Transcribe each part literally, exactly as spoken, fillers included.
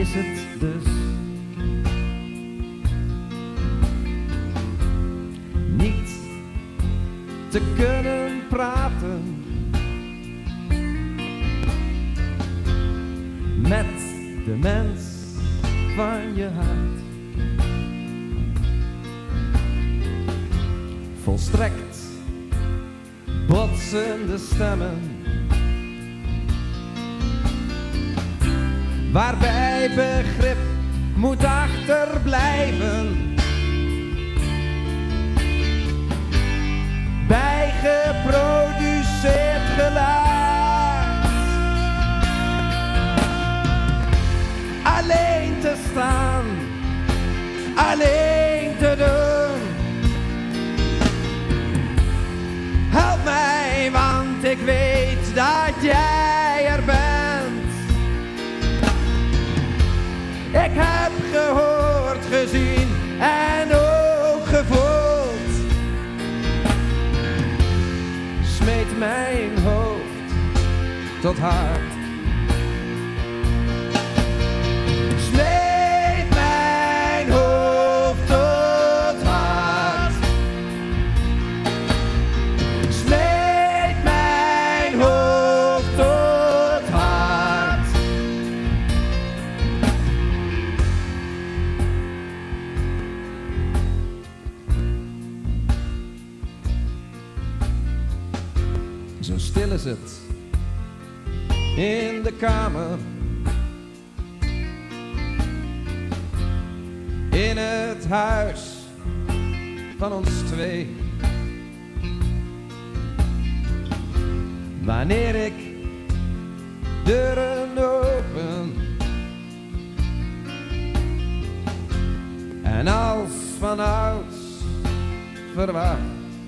is het dus. Niet te kunnen praten met de mens van je hart. Volstrekt botsende stemmen, waarbij begrip moet achterblijven. Bij geproduceerd geluid. Alleen te staan, alleen te doen. Help mij, want ik weet dat jij er bent. Ik heb gehoord, gezien en ook gevoeld. Smeet mijn hoofd tot hart. Smeet mijn hoofd tot hart. Smeet mijn hoofd tot hart. Zo stil is het in de kamer, in het huis van ons twee. Wanneer ik deuren open en als vanouds verwacht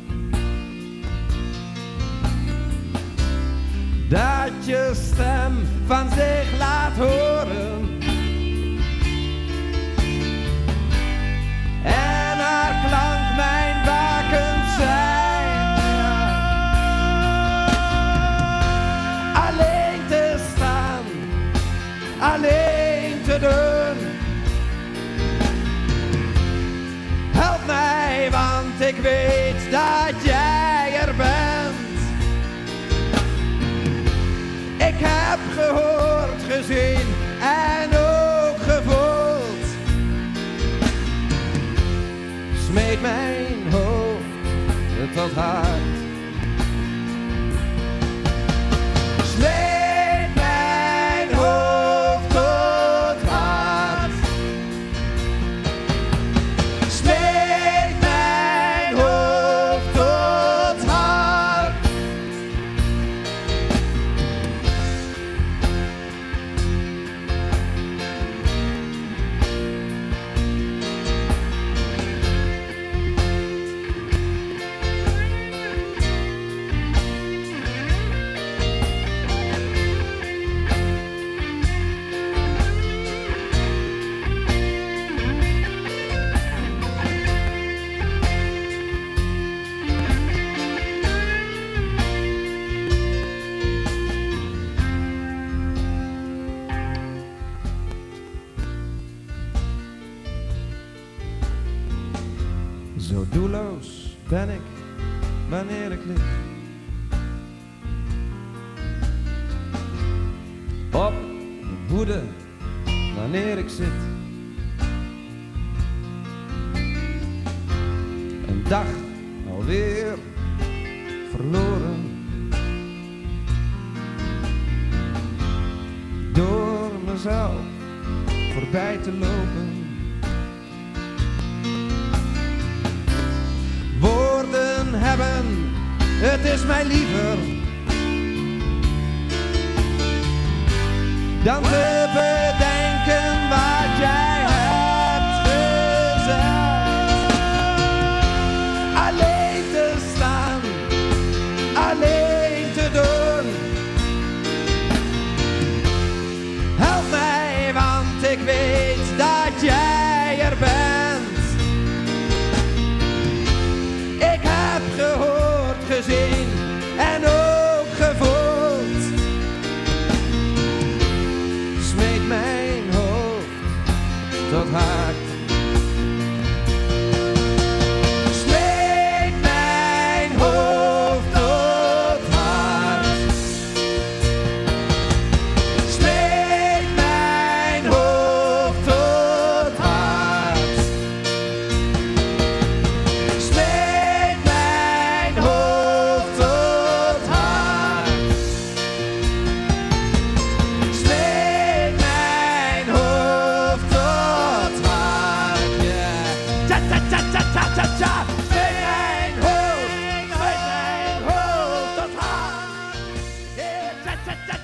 dat je stem van zich laat horen en haar klank mijn waken zijn. Alleen te staan, alleen te doen. Help mij, want ik weet dat jij er bent. Ik heb gehoord, gezien en ook gevoeld. Smeet mijn hoofd tot hart. Smeet mijn hoofd tot hart. Smeet mijn hoofd tot hart. Zo doelloos ben ik wanneer ik lig op de woede wanneer ik zit. Een dag alweer verloren door mezelf voorbij te lopen. Woorden hebben, het is mij liever dan te bedenken wat jij hebt gezegd. Alleen te staan, alleen te doen. Help mij, want ik weet dat jij er bent. Ik heb gehoord, gezien en ook gevoeld. Smeet mijn hoofd ta, ta, ta.